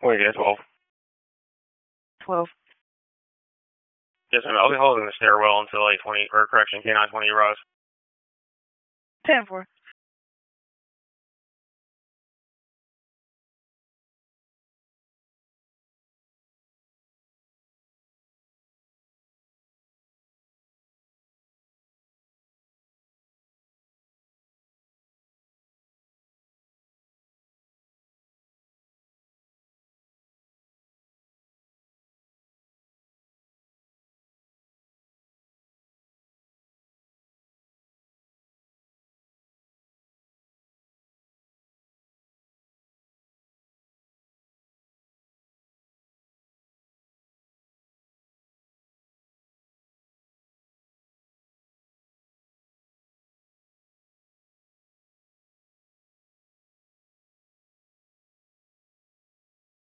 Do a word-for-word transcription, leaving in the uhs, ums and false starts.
Wait, yeah, twelve. twelve. Yes, ma'am. I'll be holding the stairwell until like twenty, or correction, K nine twenty arrives. ten four.